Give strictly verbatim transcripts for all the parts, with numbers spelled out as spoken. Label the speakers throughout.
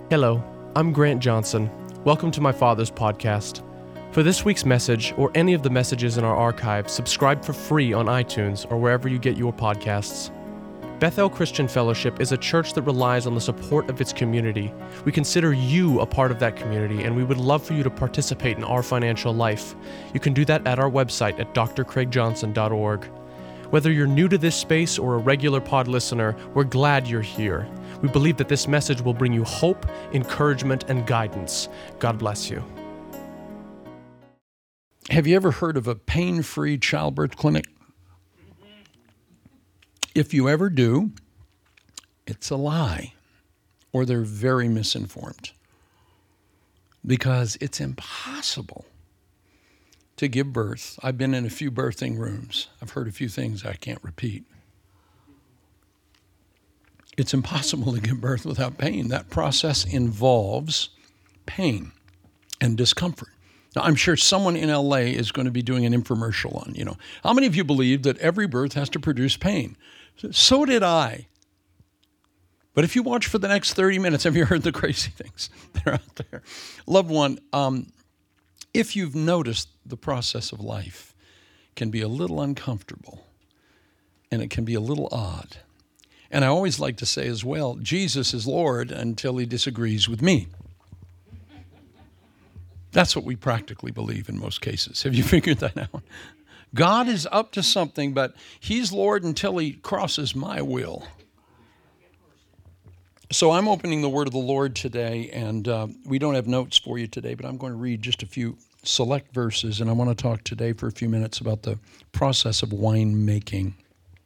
Speaker 1: Hello, I'm Grant Johnson. Welcome to my father's podcast. For this week's message, or any of the messages in our archive, subscribe for free on iTunes or wherever you get your podcasts. Bethel Christian Fellowship is a church that relies on the support of its community. We consider you a part of that community, and we would love for you to participate in our financial life. You can do that at our website at d r craig johnson dot org. Whether you're new to this space or a regular pod listener, we're glad you're here. We believe that this message will bring you hope, encouragement, and guidance. God bless you.
Speaker 2: Have you ever heard of a pain-free childbirth clinic? If you ever do, it's a lie, or they're very misinformed, because it's impossible to give birth. I've been in a few birthing rooms. I've heard a few things I can't repeat. It's impossible to give birth without pain. That process involves pain and discomfort. Now, I'm sure someone in L A is going to be doing an infomercial on, you know, how many of you believe that every birth has to produce pain? So did I. But if you watch for the next thirty minutes, have you heard the crazy things that are out there? Loved one, um, if you've noticed, the process of life can be a little uncomfortable and it can be a little odd. And I always like to say as well, Jesus is Lord until he disagrees with me. That's what we practically believe in most cases. Have you figured that out? God is up to something, but he's Lord until he crosses my will. So I'm opening the word of the Lord today, and uh, we don't have notes for you today, but I'm going to read just a few select verses, and I want to talk today for a few minutes about the process of wine making.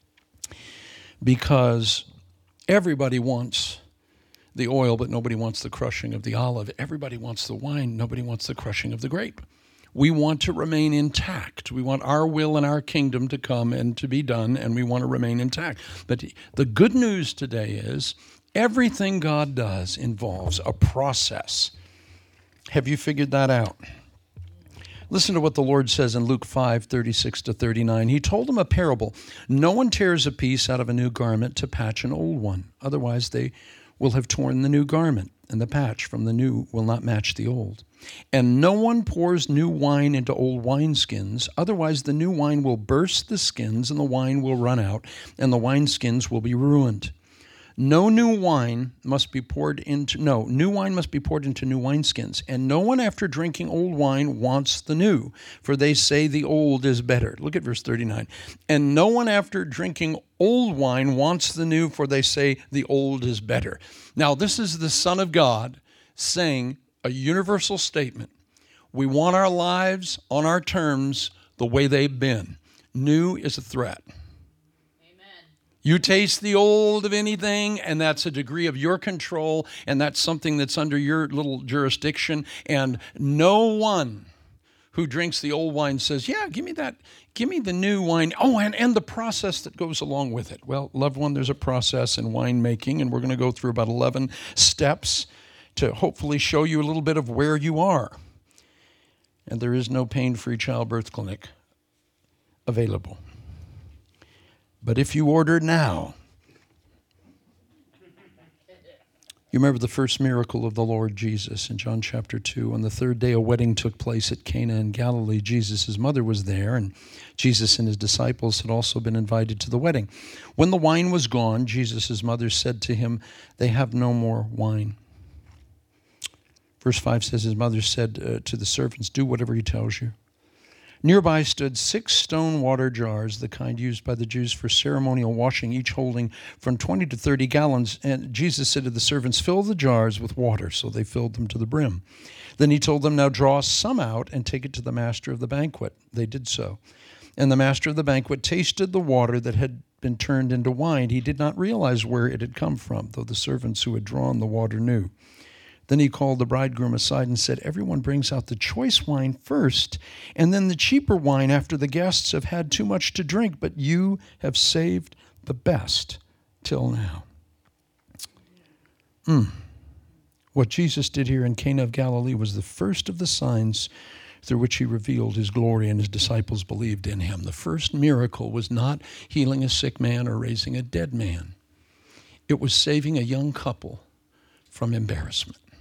Speaker 2: Because everybody wants the oil, but nobody wants the crushing of the olive. Everybody wants the wine, nobody wants the crushing of the grape. We want to remain intact. We want our will and our kingdom to come and to be done, and we want to remain intact. But the good news today is everything God does involves a process. Have you figured that out? Listen to what the Lord says in Luke five, thirty-six to thirty-nine. He told them a parable. No one tears a piece out of a new garment to patch an old one. Otherwise, they will have torn the new garment, and the patch from the new will not match the old. And no one pours new wine into old wineskins. Otherwise, the new wine will burst the skins, and the wine will run out, and the wineskins will be ruined. No new wine must be poured into, no, new wine must be poured into new wineskins. And no one after drinking old wine wants the new, for they say the old is better. Look at verse thirty-nine. And no one after drinking old wine wants the new, for they say the old is better. Now, this is the Son of God saying a universal statement. We want our lives on our terms the way they've been. New is a threat. You taste the old of anything, and that's a degree of your control, and that's something that's under your little jurisdiction. And no one who drinks the old wine says, yeah, give me that, give me the new wine. Oh, and, and the process that goes along with it. Well, loved one, there's a process in winemaking, and we're going to go through about eleven steps to hopefully show you a little bit of where you are. And there is no pain-free childbirth clinic available. But if you order now, you remember the first miracle of the Lord Jesus in John chapter two. On the third day, a wedding took place at Cana in Galilee. Jesus' mother was there, and Jesus and his disciples had also been invited to the wedding. When the wine was gone, Jesus' mother said to him, they have no more wine. Verse five says, his mother said uh, to the servants, do whatever he tells you. Nearby stood six stone water jars, the kind used by the Jews for ceremonial washing, each holding from twenty to thirty gallons. And Jesus said to the servants, fill the jars with water. So they filled them to the brim. Then he told them, now draw some out and take it to the master of the banquet. They did so. And the master of the banquet tasted the water that had been turned into wine. He did not realize where it had come from, though the servants who had drawn the water knew. Then he called the bridegroom aside and said, everyone brings out the choice wine first, and then the cheaper wine after the guests have had too much to drink, but you have saved the best till now. Mm. What Jesus did here in Cana of Galilee was the first of the signs through which he revealed his glory, and his disciples believed in him. The first miracle was not healing a sick man or raising a dead man. It was saving a young couple from embarrassment.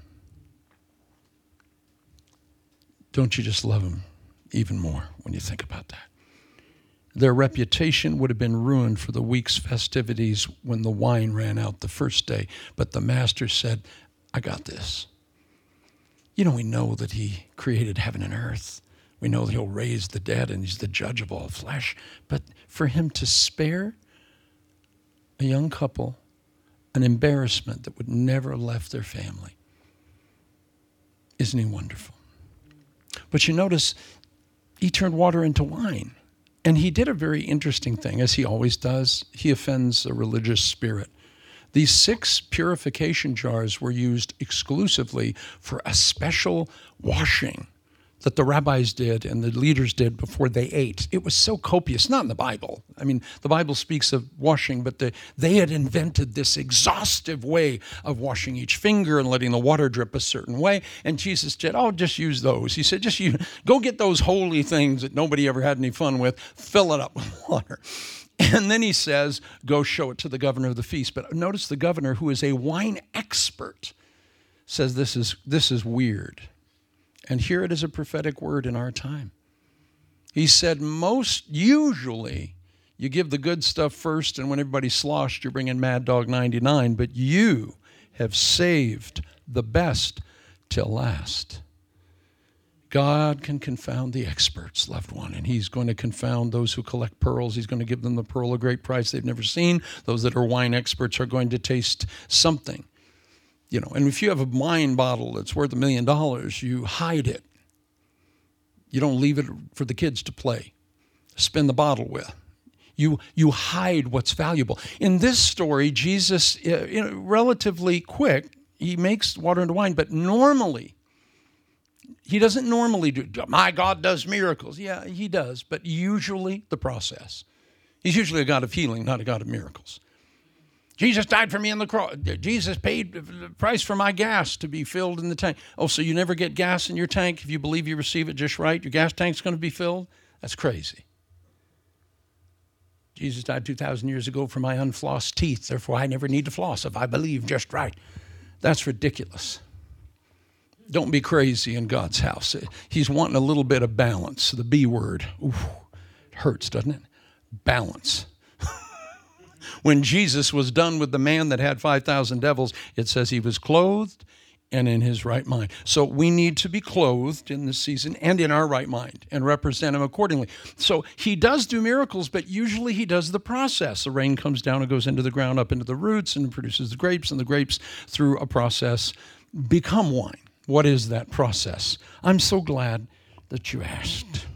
Speaker 2: Don't you just love them even more when you think about that? Their reputation would have been ruined for the week's festivities when the wine ran out the first day. But the master said, I got this. You know, we know that he created heaven and earth. We know that he'll raise the dead and he's the judge of all flesh. But for him to spare a young couple an embarrassment that would never have left their family, isn't he wonderful? But you notice he turned water into wine. And he did a very interesting thing, as he always does. He offends a religious spirit. These six purification jars were used exclusively for a special washing that the rabbis did and the leaders did before they ate. It was so copious, not in the Bible. I mean, the Bible speaks of washing, but the, they had invented this exhaustive way of washing each finger and letting the water drip a certain way. And Jesus said, oh, just use those. He said, just you go get those holy things that nobody ever had any fun with, fill it up with water. And then he says, go show it to the governor of the feast. But notice the governor, who is a wine expert, says this is this is weird. And here it is a prophetic word in our time. He said, most usually you give the good stuff first, and when everybody's sloshed, you're bringing Mad Dog ninety-nine, but you have saved the best till last. God can confound the experts, loved one, and he's going to confound those who collect pearls. He's going to give them the pearl of great price they've never seen. Those that are wine experts are going to taste something. You know, and if you have a wine bottle that's worth a million dollars, you hide it. You don't leave it for the kids to play, spin the bottle with. You you hide what's valuable. In this story, Jesus, uh, you know, relatively quick, he makes water into wine, but normally, he doesn't normally do, my God does miracles. Yeah, he does, but usually the process. He's usually a God of healing, not a God of miracles. Jesus died for me on the cross. Jesus paid the price for my gas to be filled in the tank. Oh, so you never get gas in your tank if you believe you receive it just right? Your gas tank's going to be filled? That's crazy. Jesus died two thousand years ago for my unflossed teeth. Therefore, I never need to floss if I believe just right. That's ridiculous. Don't be crazy in God's house. He's wanting a little bit of balance. The B word. Ooh, it hurts, doesn't it? Balance. When Jesus was done with the man that had five thousand devils, it says he was clothed and in his right mind. So we need to be clothed in this season and in our right mind and represent him accordingly. So he does do miracles, but usually he does the process. The rain comes down and goes into the ground, up into the roots, and produces the grapes, and the grapes, through a process, become wine. What is that process? I'm so glad that you asked.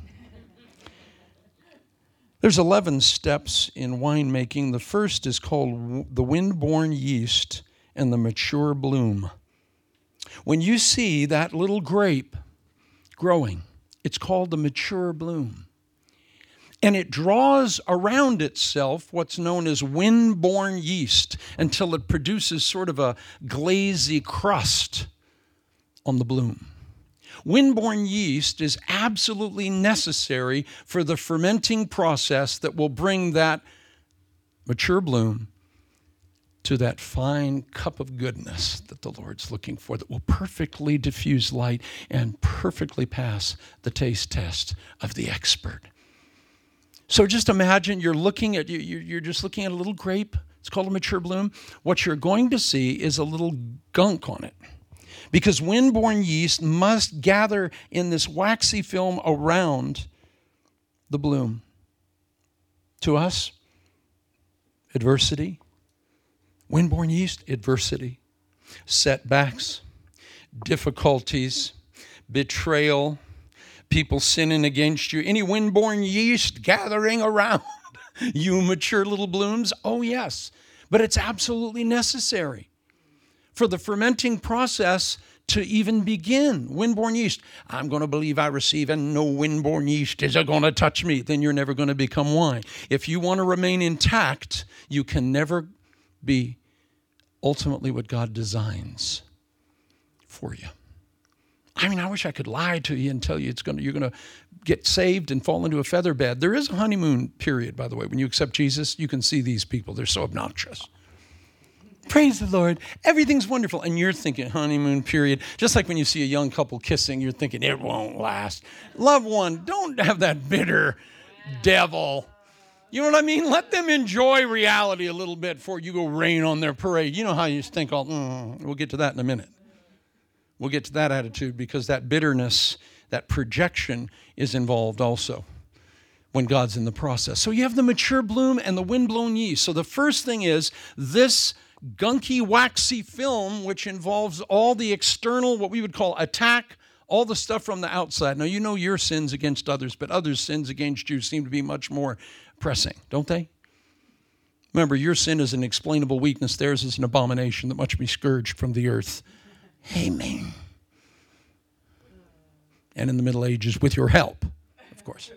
Speaker 2: There's eleven steps in winemaking. The first is called the wind-borne yeast and the mature bloom. When you see that little grape growing, it's called the mature bloom. And it draws around itself what's known as wind-borne yeast until it produces sort of a glazy crust on the bloom. Wind-borne yeast is absolutely necessary for the fermenting process that will bring that mature bloom to that fine cup of goodness that the Lord's looking for, that will perfectly diffuse light and perfectly pass the taste test of the expert. So just imagine you're looking at, you're just looking at a little grape. It's called a mature bloom. What you're going to see is a little gunk on it. Because wind-borne yeast must gather in this waxy film around the bloom. To us, adversity. Wind-borne yeast, adversity. Setbacks, difficulties, betrayal, people sinning against you. Any wind-borne yeast gathering around you mature little blooms? Oh, yes. But it's absolutely necessary for the fermenting process to even begin. Wind-borne yeast. I'm going to believe I receive, and no wind-borne yeast is going to touch me. Then you're never going to become wine. If you want to remain intact, you can never be ultimately what God designs for you. I mean, I wish I could lie to you and tell you it's going to, you're going to get saved and fall into a feather bed. There is a honeymoon period, by the way. When you accept Jesus, you can see these people. They're so obnoxious. Praise the Lord. Everything's wonderful. And you're thinking honeymoon period. Just like when you see a young couple kissing, you're thinking it won't last. Loved one, don't have that bitter devil. You know what I mean? Let them enjoy reality a little bit before you go rain on their parade. You know how you think, oh, mm, we'll get to that in a minute. We'll get to that attitude because that bitterness, that projection is involved also when God's in the process. So you have the mature bloom and the windblown yeast. So the first thing is this gunky, waxy film, which involves all the external, what we would call attack, all the stuff from the outside. Now, you know your sins against others, but others' sins against you seem to be much more pressing, don't they? Remember, your sin is an explainable weakness. Theirs is an abomination that must be scourged from the earth. Amen. And in the Middle Ages, with your help, of course.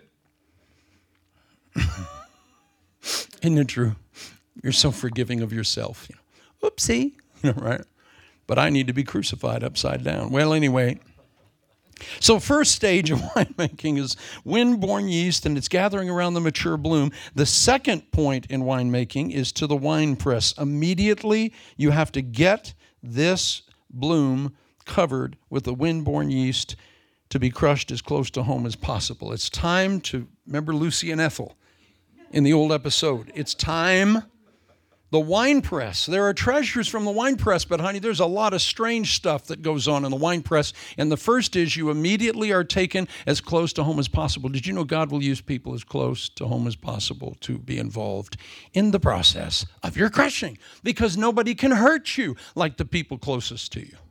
Speaker 2: Isn't it true? You're so forgiving of yourself. You know, oopsie, you know, right? But I need to be crucified upside down. Well, anyway. So first stage of winemaking is wind-borne yeast, and it's gathering around the mature bloom. The second point in winemaking is to the wine press. Immediately, you have to get this bloom covered with the wind-borne yeast to be crushed as close to home as possible. It's time to, remember Lucy and Ethel in the old episode. It's time. The wine press. There are treasures from the wine press, but honey, there's a lot of strange stuff that goes on in the wine press. And the first is you immediately are taken as close to home as possible. Did you know God will use people as close to home as possible to be involved in the process of your crushing? Because nobody can hurt you like the people closest to you.